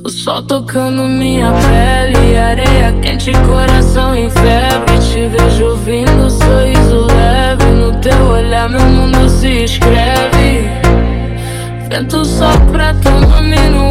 O sol tocando minha pele, areia quente, coração em febre. Te vejo vindo, sorriso leve. No teu olhar meu mundo se escreve. Vento sopra teu nome no